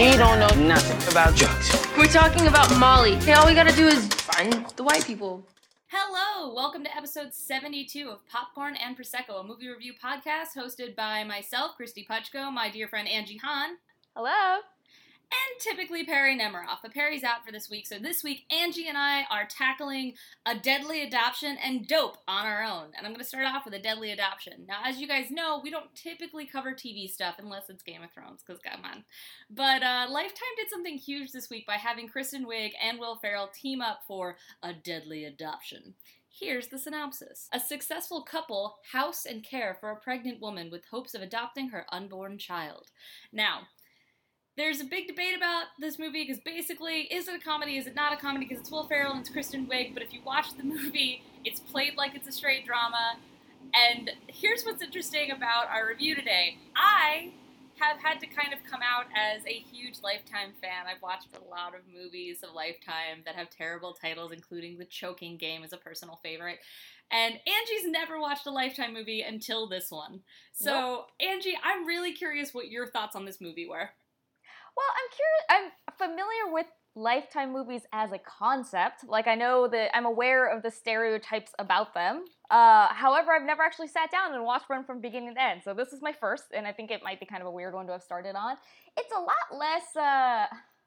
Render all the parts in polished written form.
We don't know nothing about drugs. We're talking about Molly. Hey, all we gotta do is find the white people. Hello! Welcome to episode 72 of Popcorn and Prosecco, a movie review podcast hosted by myself, Christy Puchko, my dear friend Angie Hahn. Hello. And typically Perry Nemiroff, but Perry's out for this week, so this week Angie and I are tackling A Deadly Adoption and Dope on our own. And I'm going to start off with A Deadly Adoption. Now, as you guys know, we don't typically cover TV stuff unless it's Game of Thrones, because come on. But Lifetime did something huge this week by having Kristen Wiig and Will Ferrell team up for A Deadly Adoption. Here's the synopsis. A successful couple house and care for a pregnant woman with hopes of adopting her unborn child. Now, there's a big debate about this movie because basically, is it a comedy, is it not a comedy, because it's Will Ferrell and it's Kristen Wiig, but if you watch the movie, it's played like it's a straight drama. And here's what's interesting about our review today. I have had to kind of come out as a huge Lifetime fan. I've watched a lot of movies of Lifetime that have terrible titles, including The Choking Game is a personal favorite. And Angie's never watched a Lifetime movie until this one. So, nope. Angie, I'm really curious what your thoughts on this movie were. Well, I'm curious. I'm familiar with Lifetime movies as a concept. Like, I know that I'm aware of the stereotypes about them. However, I've never actually sat down and watched one from beginning to end. So this is my first, and I think it might be kind of a weird one to have started on. It's a lot less,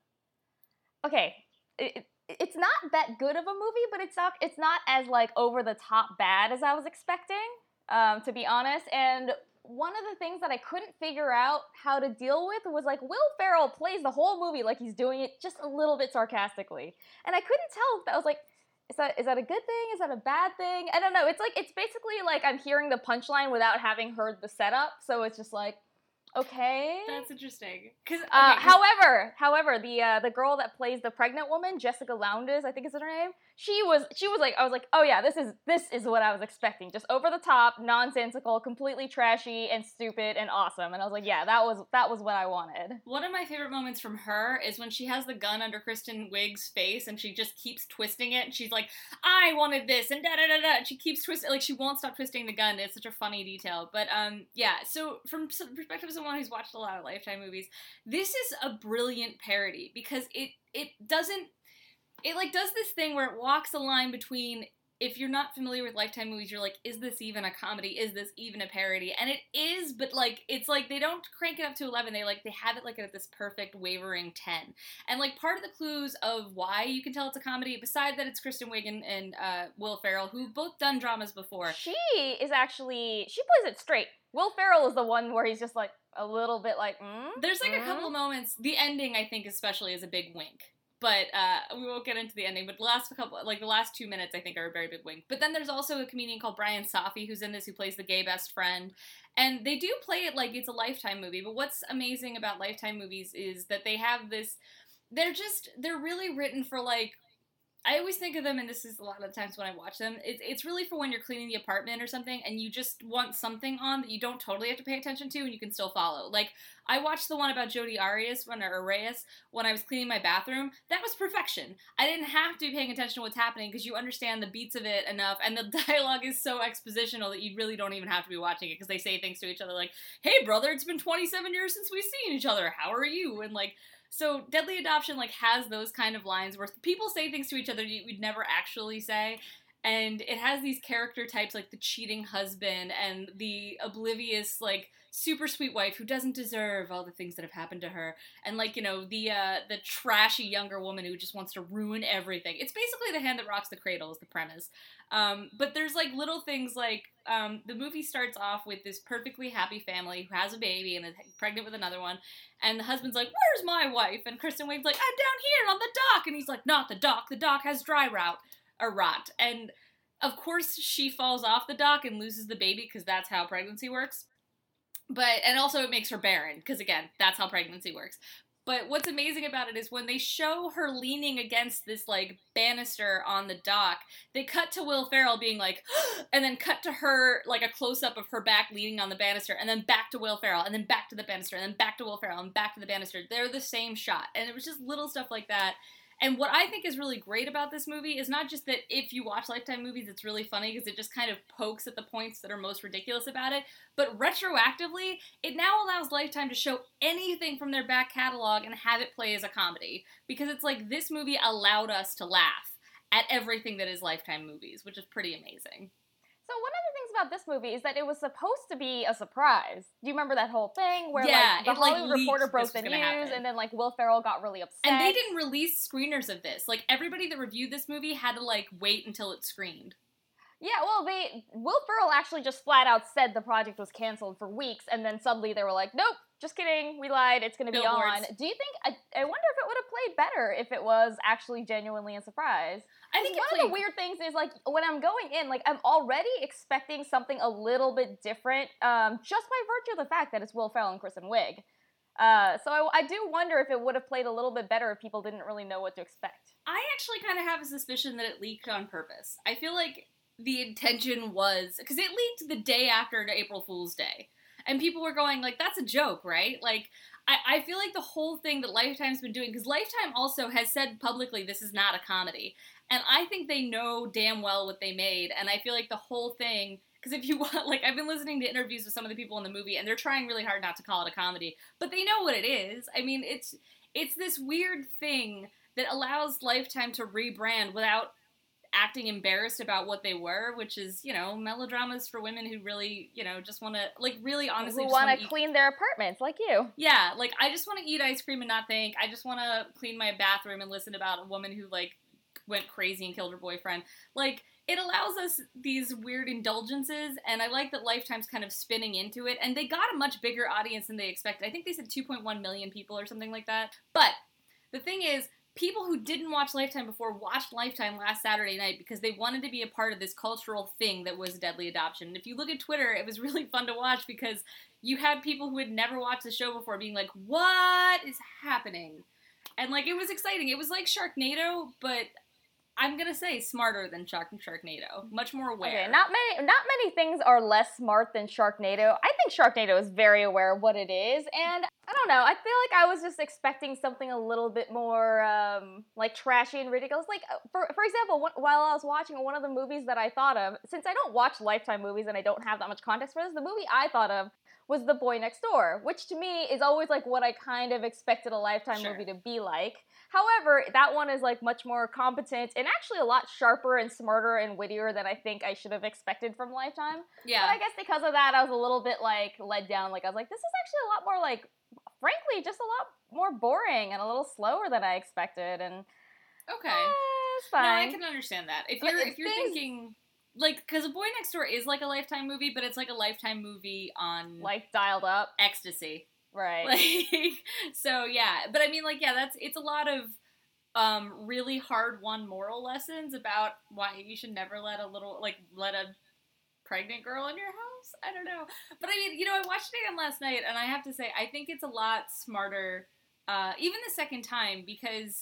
okay, it's not that good of a movie, but it's not as, like, over-the-top bad as I was expecting, to be honest. And one of the things that I couldn't figure out how to deal with was, like, Will Ferrell plays the whole movie like he's doing it just a little bit sarcastically. And I couldn't tell if that was, like, is that a good thing? Is that a bad thing? I don't know. It's basically like I'm hearing the punchline without having heard the setup. So it's just like, okay. That's interesting. However, the girl that plays the pregnant woman, Jessica Lowndes, I think is her name. She was like, I was like, oh yeah, this is what I was expecting. Just over the top, nonsensical, completely trashy and stupid and awesome. And I was like, yeah, that was what I wanted. One of my favorite moments from her is when she has the gun under Kristen Wiig's face and she just keeps twisting it and she's like, I wanted this and da-da-da-da. She keeps twisting, like she won't stop twisting the gun. It's such a funny detail. But yeah, so from the perspective of someone who's watched a lot of Lifetime movies, this is a brilliant parody because it does this thing where it walks a line between, if you're not familiar with Lifetime movies, you're like, is this even a comedy? Is this even a parody? And it is, but like, it's like they don't crank it up to 11. They have it like at this perfect wavering 10. And like part of the clues of why you can tell it's a comedy, beside that it's Kristen Wiig and Will Ferrell, who've both done dramas before. She plays it straight. Will Ferrell is the one where he's just like a little bit like, There's like a couple of moments. The ending, I think, especially, is a big wink. But we won't get into the ending. But the last 2 minutes, I think, are a very big wink. But then there's also a comedian called Brian Safi who's in this, who plays the gay best friend. And they do play it like it's a Lifetime movie. But what's amazing about Lifetime movies is that they have this, they're really written for, like, I always think of them, and this is a lot of the times when I watch them, it's really for when you're cleaning the apartment or something, and you just want something on that you don't totally have to pay attention to, and you can still follow. Like, I watched the one about Jodi Arias when I was cleaning my bathroom. That was perfection. I didn't have to be paying attention to what's happening, because you understand the beats of it enough, and the dialogue is so expositional that you really don't even have to be watching it, because they say things to each other like, hey brother, it's been 27 years since we've seen each other, how are you? And like, so Deadly Adoption, like, has those kind of lines where people say things to each other we'd never actually say, and it has these character types like the cheating husband and the oblivious, like, super sweet wife who doesn't deserve all the things that have happened to her, and, like, you know, the trashy younger woman who just wants to ruin everything. It's basically The Hand That Rocks the Cradle is the premise. But there's, like, little things like, the movie starts off with this perfectly happy family who has a baby and is pregnant with another one, and the husband's like, where's my wife? And Kristen Wiig's like, I'm down here on the dock, and he's like, not the dock has dry rot. And of course she falls off the dock and loses the baby, because that's how pregnancy works. And also it makes her barren, because again, that's how pregnancy works. But what's amazing about it is when they show her leaning against this, like, banister on the dock, they cut to Will Ferrell being like, and then cut to her, like, a close-up of her back leaning on the banister, and then back to Will Ferrell, and then back to the banister, and then back to Will Ferrell, and back to the banister. They're the same shot. And it was just little stuff like that. And what I think is really great about this movie is not just that if you watch Lifetime movies, it's really funny because it just kind of pokes at the points that are most ridiculous about it, but retroactively, it now allows Lifetime to show anything from their back catalog and have it play as a comedy. Because it's like, this movie allowed us to laugh at everything that is Lifetime movies, which is pretty amazing. So one of the things about this movie is that it was supposed to be a surprise. Do you remember that whole thing where the Hollywood Reporter broke the news and then Will Ferrell got really upset? And they didn't release screeners of this. Everybody that reviewed this movie had to wait until it screened. Yeah, well, Will Ferrell actually just flat out said the project was canceled for weeks, and then suddenly they were like, nope, just kidding, we lied, it's going to be on. Do you think, I wonder if it would have played better if it was actually genuinely a surprise? I think one of the weird things is, when I'm going in, I'm already expecting something a little bit different, just by virtue of the fact that it's Will Ferrell and Kristen Wiig. So I do wonder if it would have played a little bit better if people didn't really know what to expect. I actually kind of have a suspicion that it leaked on purpose. I feel like the intention was, because it leaked the day after April Fool's Day, and people were going, that's a joke, right? I feel like the whole thing that Lifetime's been doing, because Lifetime also has said publicly this is not a comedy, and I think they know damn well what they made, and I feel like the whole thing, because if you want, I've been listening to interviews with some of the people in the movie, and they're trying really hard not to call it a comedy, but they know what it is. I mean, it's this weird thing that allows Lifetime to rebrand without acting embarrassed about what they were, which is, melodramas for women who really, just want to, really honestly who want to clean their apartments, like you. Yeah, I just want to eat ice cream and not think. I just want to clean my bathroom and listen about a woman who, went crazy and killed her boyfriend. It allows us these weird indulgences, and I like that Lifetime's kind of spinning into it, and they got a much bigger audience than they expected. I think they said 2.1 million people or something like that. But the thing is, people who didn't watch Lifetime before watched Lifetime last Saturday night because they wanted to be a part of this cultural thing that was Deadly Adoption. And if you look at Twitter, it was really fun to watch because you had people who had never watched the show before being like, what is happening? And, it was exciting. It was like Sharknado, but I'm gonna say smarter than Sharknado. Much more aware. Okay, not many things are less smart than Sharknado. I think Sharknado is very aware of what it is, and I don't know, I feel like I was just expecting something a little bit more, trashy and ridiculous. For example, while I was watching one of the movies that I thought of, since I don't watch Lifetime movies and I don't have that much context for this, the movie I thought of was The Boy Next Door, which to me is always, what I kind of expected a Lifetime movie to be like. However, that one is, much more competent and actually a lot sharper and smarter and wittier than I think I should have expected from Lifetime. Yeah. But I guess because of that, I was a little bit, let down. I was like, this is actually a lot more, frankly, just a lot more boring and a little slower than I expected. And okay, it's fine. No, I can understand that. If you're thinking, because A Boy Next Door is like a Lifetime movie, but it's like a Lifetime movie on dialed up ecstasy. Right. So yeah, but I mean, it's a lot of really hard-won moral lessons about why you should never let a pregnant girl in your house. I don't know, but I mean, I watched it again last night, and I have to say, I think it's a lot smarter, even the second time, because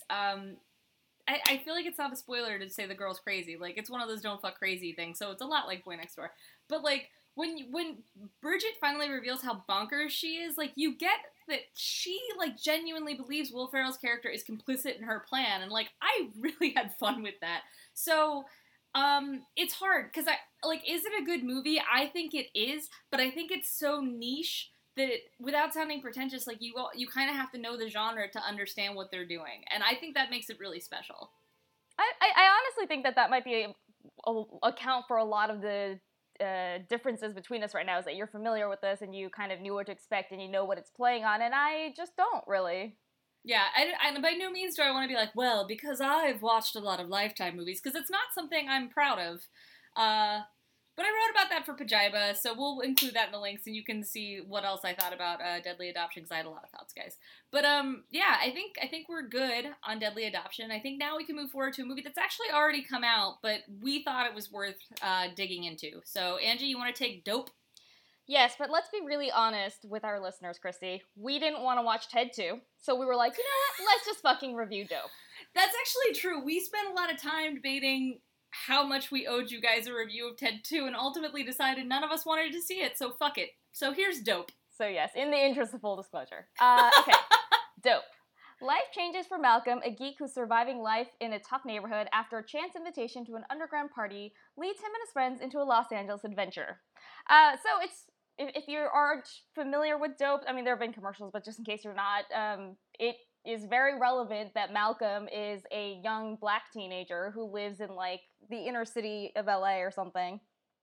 I feel like it's not a spoiler to say the girl's crazy. It's one of those don't fuck crazy things, so it's a lot like Boy Next Door, but when Bridget finally reveals how bonkers she is, you get that she, genuinely believes Will Ferrell's character is complicit in her plan, and, I really had fun with that. So, it's hard, because is it a good movie? I think it is, but I think it's so niche that without sounding pretentious, you kind of have to know the genre to understand what they're doing, and I think that makes it really special. I honestly think that might be account for a lot of the differences between us right now, is that you're familiar with this and you kind of knew what to expect and you know what it's playing on, and I just don't really. Yeah, I by no means do I want to be like, well, because I've watched a lot of Lifetime movies, because it's not something I'm proud of. But I wrote about that for Pajiba, so we'll include that in the links, and you can see what else I thought about Deadly Adoption, because I had a lot of thoughts, guys. But yeah, I think we're good on Deadly Adoption. I think now we can move forward to a movie that's actually already come out, but we thought it was worth digging into. So, Angie, you want to take Dope? Yes, but let's be really honest with our listeners, Christy. We didn't want to watch Ted 2, so we were like, you know what, let's just fucking review Dope. That's actually true. We spent a lot of time debating how much we owed you guys a review of Ted 2, and ultimately decided none of us wanted to see it, so fuck it. So here's Dope. So yes, in the interest of full disclosure. Okay, Dope. Life changes for Malcolm, a geek who's surviving life in a tough neighborhood after a chance invitation to an underground party leads him and his friends into a Los Angeles adventure. So it's, if you aren't familiar with Dope, I mean, there have been commercials, but just in case you're not, it is very relevant that Malcolm is a young black teenager who lives in, like, the inner city of LA or something.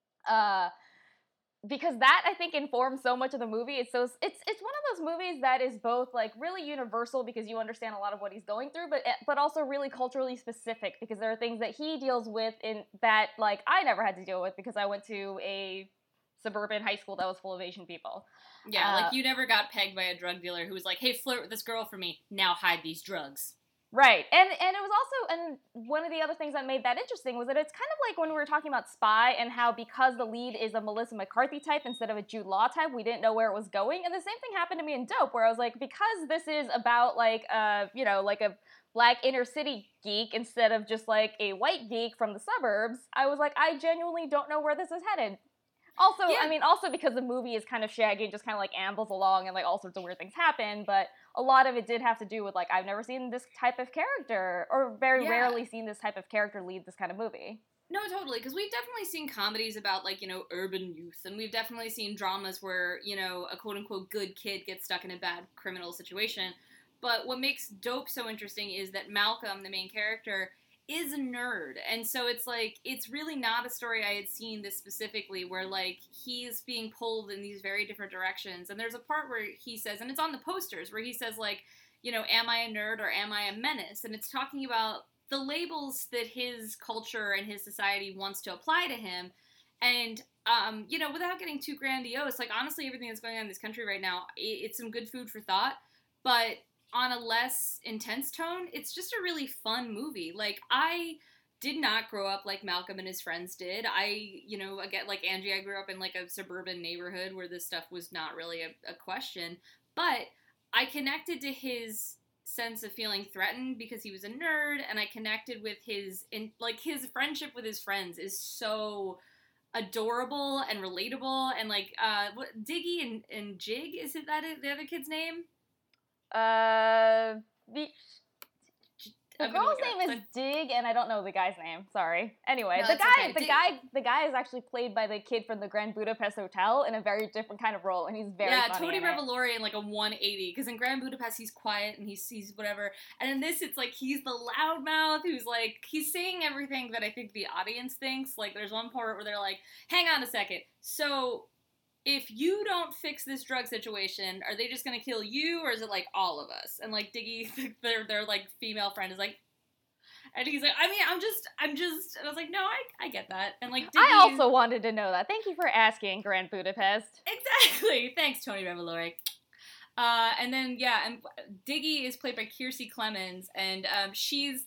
Because that, I think, informs so much of the movie. It's one of those movies that is both, like, really universal because you understand a lot of what he's going through, but also really culturally specific because there are things that he deals with in that, like, I never had to deal with because I went to a suburban high school that was full of Asian people. Yeah, like, you never got pegged by a drug dealer who was like, hey, flirt with this girl for me, now hide these drugs. Right, and it was also, and one of the other things that made that interesting was that it's kind of like when we were talking about Spy and how because the lead is a Melissa McCarthy type instead of a Jude Law type, we didn't know where it was going, and the same thing happened to me in Dope, where I was like, because this is about, like, like a black inner city geek instead of just, like, a white geek from the suburbs, I was like, I genuinely don't know where this is headed. Also, yeah. I mean, also because the movie is kind of shaggy and just kind of, like, ambles along and, like, all sorts of weird things happen, but a lot of it did have to do with, like, I've never seen this type of character, or very rarely seen this type of character lead this kind of movie. No, totally, because we've definitely seen comedies about, like, urban youth, and we've definitely seen dramas where, a quote-unquote good kid gets stuck in a bad criminal situation, but what makes Dope so interesting is that Malcolm, the main character, is a nerd, and so it's like, it's really not a story I had seen this specifically, where, like, he's being pulled in these very different directions, and there's a part where he says, and it's on the posters, where he says, like, am I a nerd or am I a menace, and it's talking about the labels that his culture and his society wants to apply to him, and, without getting too grandiose, like, honestly, everything that's going on in this country right now, it's some good food for thought, but on a less intense tone, it's just a really fun movie. Like, I did not grow up like Malcolm and his friends did. Again, like Angie, I grew up in, like, a suburban neighborhood where this stuff was not really a question, but I connected to his sense of feeling threatened because he was a nerd, and I connected with his friendship with his friends is so adorable and relatable, and, like, Diggy and Jig, is it that the other kid's name? The girl's name is Dig, and I don't know the guy's name. Sorry. Anyway, no, the guy is actually played by the kid from the Grand Budapest Hotel in a very different kind of role, and he's very funny. Yeah, Tony Revolori in, like, a 180, because in Grand Budapest he's quiet and he's whatever, and in this it's like he's the loudmouth who's, like, he's saying everything that I think the audience thinks. Like, there's one part where they're like, hang on a second, so if you don't fix this drug situation, are they just gonna kill you, or is it, like, all of us? And, like, Diggy, their like, female friend is like, and he's like, I mean, I'm just, and I was like, no, I get that. And, like, Diggy, I also wanted to know that. Thank you for asking, Grand Budapest. Exactly. Thanks, Tony Revolori. And then, yeah, and Diggy is played by Kiersey Clemens, and she's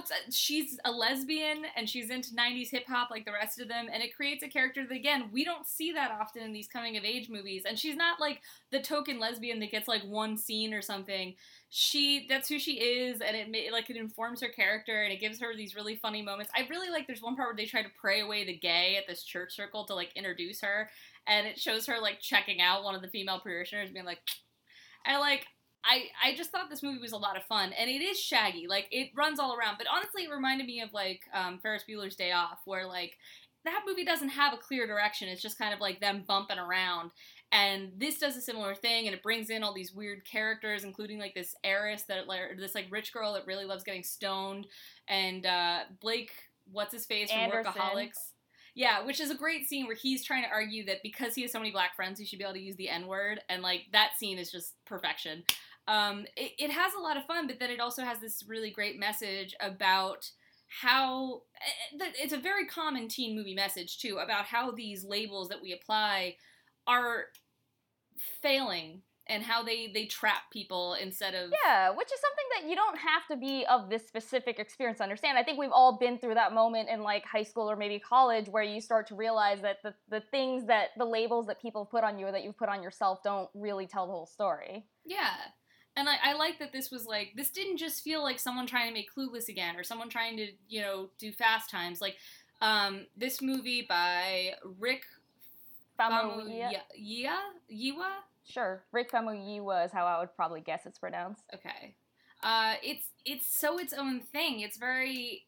a lesbian, and she's into 90s hip-hop like the rest of them, and it creates a character that, again, we don't see that often in these coming-of-age movies, and she's not, like, the token lesbian that gets, like, one scene or something. That's who she is, and it informs her character, and it gives her these really funny moments. I really like, there's one part where they try to pray away the gay at this church circle to, like, introduce her, and it shows her, like, checking out one of the female parishioners, being like, and, like, I just thought this movie was a lot of fun, and it is shaggy, like, it runs all around, but honestly, it reminded me of, like, Ferris Bueller's Day Off, where, like, that movie doesn't have a clear direction, it's just kind of, like, them bumping around, and this does a similar thing, and it brings in all these weird characters, including, like, this heiress this, like, rich girl that really loves getting stoned, and, Blake, what's-his-face from Anderson. Workaholics. Yeah, which is a great scene where he's trying to argue that because he has so many black friends, he should be able to use the N-word, and, like, that scene is just perfection. It has a lot of fun, but then it also has this really great message about how, it's a very common teen movie message, too, about how these labels that we apply are failing, and how they trap people instead of... Yeah, which is something that you don't have to be of this specific experience to understand. I think we've all been through that moment in, like, high school or maybe college where you start to realize that the things that, the labels that people put on you or that you've put on yourself don't really tell the whole story. Yeah. And I like that this was, like, this didn't just feel like someone trying to make Clueless again, or someone trying to, do Fast Times. Like, this movie by Rick Famuyiwa? Sure. Rick Famuyiwa is how I would probably guess it's pronounced. Okay. It's so its own thing. It's very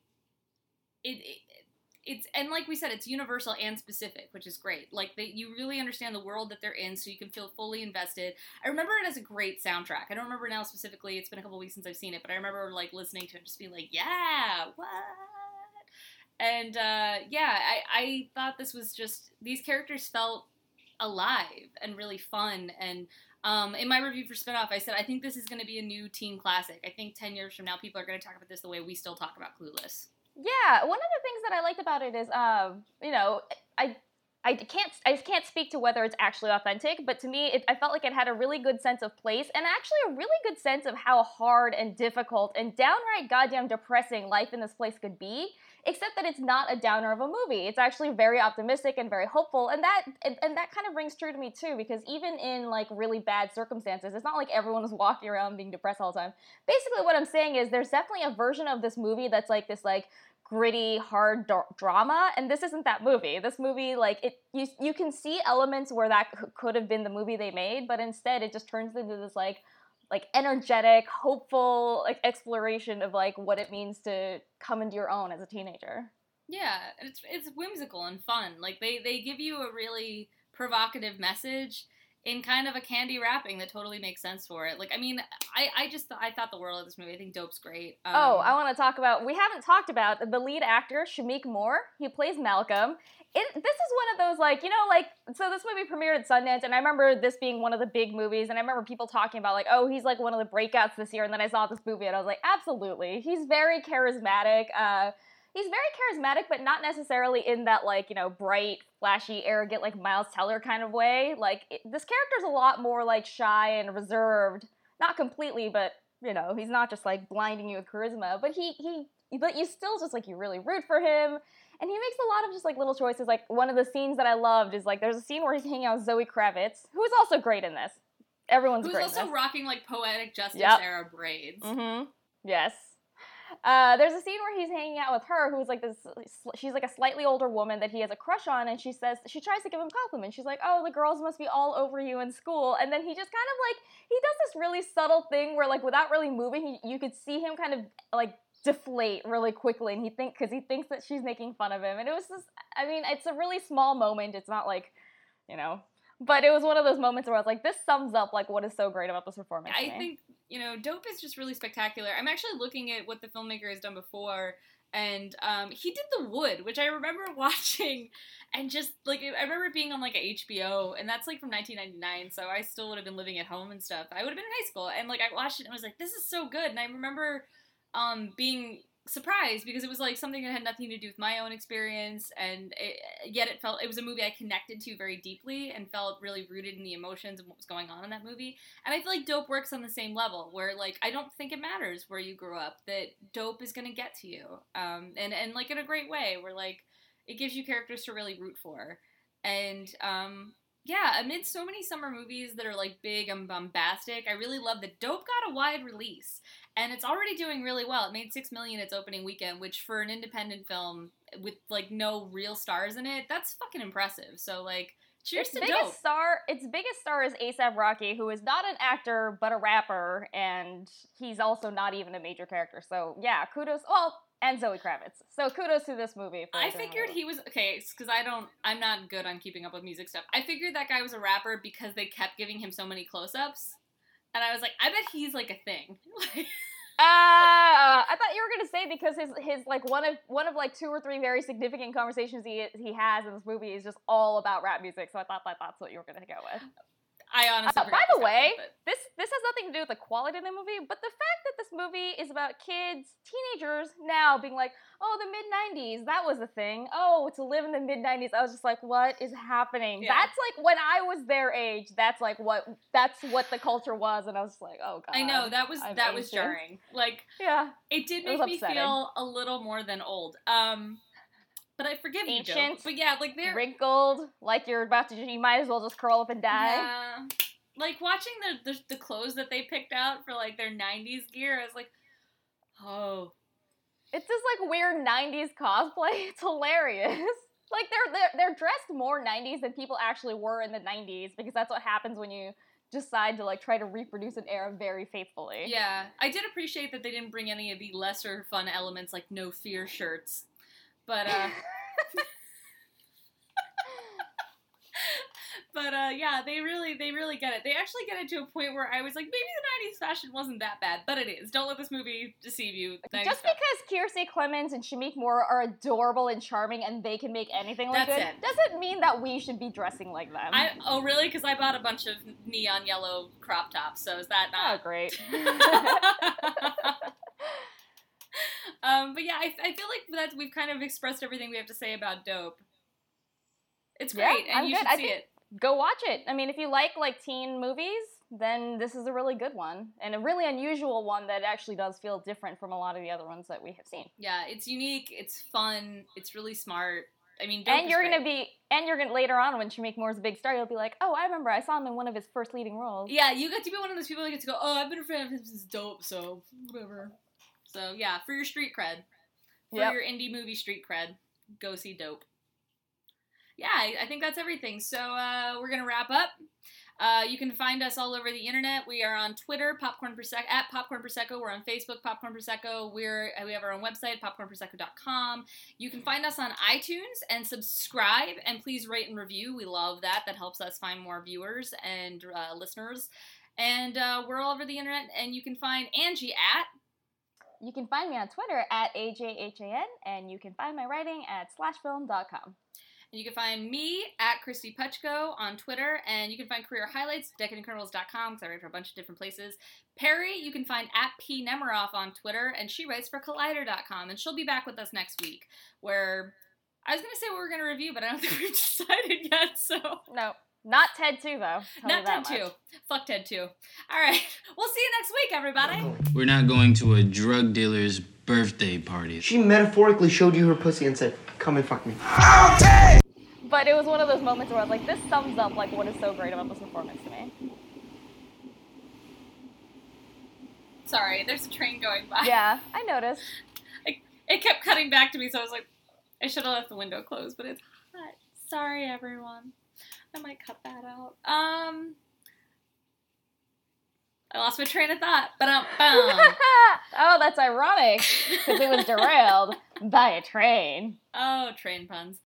it's and like we said, it's universal and specific, which is great. Like you really understand the world that they're in, so you can feel fully invested. I remember it as a great soundtrack. I don't remember now specifically. It's been a couple weeks since I've seen it, but I remember like listening to it, just being like, yeah, what? And I thought this was just, these characters felt alive and really fun. And in my review for Spinoff, I said, I think this is going to be a new teen classic. I think 10 years from now, people are going to talk about this the way we still talk about Clueless. Yeah, one of the things that I liked about it is, I can't speak to whether it's actually authentic, but to me, I felt like it had a really good sense of place, and actually a really good sense of how hard and difficult and downright goddamn depressing life in this place could be, except that it's not a downer of a movie. It's actually very optimistic and very hopeful, and that kind of rings true to me too, because even in like really bad circumstances, it's not like everyone is walking around being depressed all the time. Basically what I'm saying is there's definitely a version of this movie that's like this like gritty, hard drama, and this isn't that movie. This movie, like, you can see elements where that could have been the movie they made, but instead it just turns into this, like energetic, hopeful, like, exploration of, like, what it means to come into your own as a teenager. Yeah, it's whimsical and fun. Like, they give you a really provocative message in kind of a candy wrapping that totally makes sense for it. Like, I mean, I thought the world of this movie. I think Dope's great. I want to talk about, we haven't talked about the lead actor, Shameik Moore. He plays Malcolm. This is one of those, like, you know, like, so this movie premiered at Sundance, and I remember this being one of the big movies, and I remember people talking about, like, oh, he's, like, one of the breakouts this year, and then I saw this movie, and I was like, absolutely. He's very charismatic. He's very charismatic, but not necessarily in that, like, you know, bright, flashy, arrogant, like, Miles Teller kind of way. Like, this character's a lot more, like, shy and reserved. Not completely, but, you know, he's not just, like, blinding you with charisma. But but you still just, like, you really root for him. And he makes a lot of just, like, little choices. Like, one of the scenes that I loved is, like, there's a scene where he's hanging out with Zoe Kravitz, who is also great in this. Everyone's great in this. Who's also rocking, like, Poetic Justice era braids. Mm-hmm. Yes. There's a scene where he's hanging out with her, who's like this, she's like a slightly older woman that he has a crush on, and she tries to give him compliments. She's like, oh, the girls must be all over you in school. And then he just kind of like, he does this really subtle thing where, like, without really moving, you could see him kind of like deflate really quickly, and because he thinks that she's making fun of him. And it was just, I mean, it's a really small moment. It's not like, you know, but it was one of those moments where I was like, this sums up, like, what is so great about this performance. I think, you know, Dope is just really spectacular. I'm actually looking at what the filmmaker has done before, and he did The Wood, which I remember watching, and just, like, I remember it being on, like, a HBO, and that's, like, from 1999, so I still would have been living at home and stuff. I would have been in high school, and, like, I watched it, and I was like, this is so good, and I remember being surprised, because it was like something that had nothing to do with my own experience, and yet it was a movie I connected to very deeply and felt really rooted in the emotions of what was going on in that movie. And I feel like Dope works on the same level, where, like, I don't think it matters where you grew up, that Dope is gonna get to you, and like in a great way, where, like, it gives you characters to really root for. And yeah, amid so many summer movies that are, like, big and bombastic, I really love that Dope got a wide release. And it's already doing really well. It made $6 million its opening weekend, which for an independent film with, like, no real stars in it, that's fucking impressive. So, like, cheers to Dope. Its biggest star is A$AP Rocky, who is not an actor, but a rapper, and he's also not even a major character. So, yeah, kudos. Well, and Zoe Kravitz. So kudos to this movie. I figured he was, okay, because I'm not good on keeping up with music stuff. I figured that guy was a rapper because they kept giving him so many close-ups. And I was like, I bet he's, like, a thing. I thought you were gonna say because his like one of like 2 or 3 very significant conversations he has in this movie is just all about rap music. So I thought that's what you were gonna go with. I honestly by the way, this has nothing to do with the quality of the movie, but the fact that this movie is about kids, teenagers now being like, oh, the mid-90s, that was the thing. Oh, to live in the mid-90s, I was just like, what is happening? Yeah. That's like when I was their age. That's what the culture was, and I was just like, oh god. I know that was jarring. Like, yeah, it did make me feel a little more than old. But I forgive you, Dope. But yeah, like they're wrinkled, like you're about to. You might as well just curl up and die. Yeah, like watching the clothes that they picked out for like their '90s gear. I was like, oh, it's this like weird '90s cosplay. It's hilarious. Like they're dressed more '90s than people actually were in the '90s, because that's what happens when you decide to like try to reproduce an era very faithfully. Yeah, I did appreciate that they didn't bring any of the lesser fun elements like no fear shirts, but yeah, they really get it. They actually get it to a point where I was like, maybe the 90s fashion wasn't that bad, but it is. Don't let this movie deceive you. Just because Kiersey Clemons and Shameik Moore are adorable and charming and they can make anything look good, doesn't mean that we should be dressing like them. Oh, really? Because I bought a bunch of neon yellow crop tops, so is that not... Oh, great. But yeah, I feel like that we've kind of expressed everything we have to say about Dope. It's great, yeah, and you should see it. Go watch it. I mean, if you like teen movies, then this is a really good one. And a really unusual one that actually does feel different from a lot of the other ones that we have seen. Yeah, it's unique, it's fun, it's really smart. I mean, Dope and you're gonna later on when Shameik Moore's a big star, you'll be like, oh, I remember I saw him in one of his first leading roles. Yeah, you get to be one of those people that get to go, oh, I've been a fan of his since Dope, so whatever. So yeah, for your street cred, for your indie movie street cred, go see Dope. Yeah, I think that's everything. So we're going to wrap up. You can find us all over the internet. We are on Twitter, at Popcorn Prosecco. We're on Facebook, Popcorn Prosecco. We have our own website, popcornprosecco.com. You can find us on iTunes and subscribe, and please rate and review. We love that. That helps us find more viewers and listeners. And we're all over the internet, and you can find Angie at... You can find me on Twitter at AJHAN, and you can find my writing at slashfilm.com. And you can find me at Christy Puchko on Twitter, and you can find career highlights at decadentcriminals.com because I write for a bunch of different places. Perry, you can find at P. Nemiroff on Twitter, and she writes for Collider.com, and she'll be back with us next week, where I was going to say what we're going to review, but I don't think we've decided yet, so... No. Not Ted 2, though. Not Ted 2. Fuck Ted 2. All right. We'll see you next week, everybody. We're not going to a drug dealer's birthday party. She metaphorically showed you her pussy and said, come and fuck me. Okay! But it was one of those moments where I was like, this sums up like what is so great about this performance to me. Sorry, there's a train going by. Yeah, I noticed. It kept cutting back to me, so I was like, I should have left the window closed, but it's hot. Sorry, everyone. I might cut that out. I lost my train of thought. Oh, that's ironic, because it was derailed by a train. Oh, train puns.